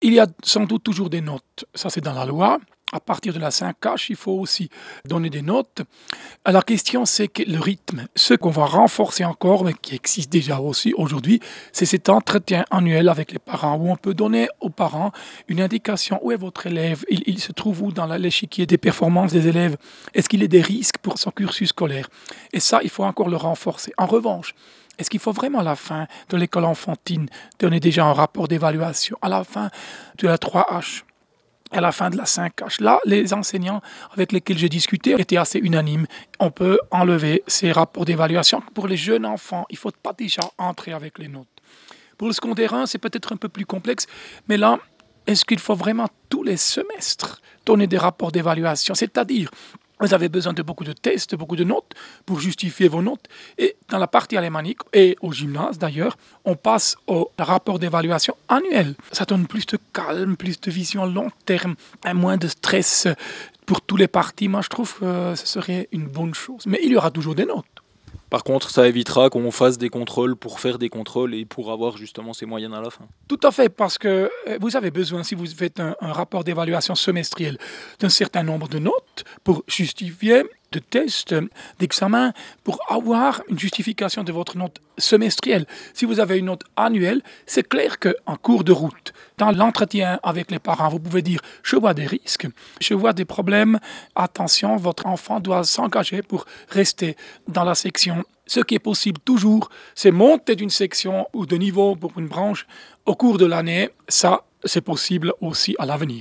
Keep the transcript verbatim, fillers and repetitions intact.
Il y a sans doute toujours des notes, ça c'est dans la loi. À partir de la cinq H, il faut aussi donner des notes. Euh, La question, c'est que le rythme, ce qu'on va renforcer encore, mais qui existe déjà aussi aujourd'hui, c'est cet entretien annuel avec les parents, où on peut donner aux parents une indication où est votre élève, il, il se trouve où dans la- l'échiquier des performances des élèves, est-ce qu'il y a des risques pour son cursus scolaire. Et ça, il faut encore le renforcer. En revanche, est-ce qu'il faut vraiment à la fin de l'école enfantine donner déjà un rapport d'évaluation, à la fin de la trois H, à la fin de la cinq H? Là, les enseignants avec lesquels j'ai discuté étaient assez unanimes. On peut enlever ces rapports d'évaluation. Pour les jeunes enfants, il ne faut pas déjà entrer avec les notes. Pour le secondaire un, c'est peut-être un peu plus complexe, mais là, est-ce qu'il faut vraiment tous les semestres donner des rapports d'évaluation? C'est-à-dire, vous avez besoin de beaucoup de tests, beaucoup de notes pour justifier vos notes. Et dans la partie alémanique, et au gymnase d'ailleurs, on passe au rapport d'évaluation annuel. Ça donne plus de calme, plus de vision à long terme, et moins de stress pour tous les parties. Moi, je trouve que ce serait une bonne chose. Mais il y aura toujours des notes. Par contre, ça évitera qu'on fasse des contrôles pour faire des contrôles et pour avoir justement ces moyennes à la fin. Tout à fait, parce que euh, vous avez besoin, si vous faites un, un rapport d'évaluation semestriel, d'un certain nombre de notes pour justifier de tests, d'examens, pour avoir une justification de votre note semestrielle. Si vous avez une note annuelle, c'est clair qu'en cours de route, dans l'entretien avec les parents, vous pouvez dire, je vois des risques, je vois des problèmes, attention, votre enfant doit s'engager pour rester dans la section. Ce qui est possible toujours, c'est monter d'une section ou de niveau pour une branche au cours de l'année. Ça, c'est possible aussi à l'avenir.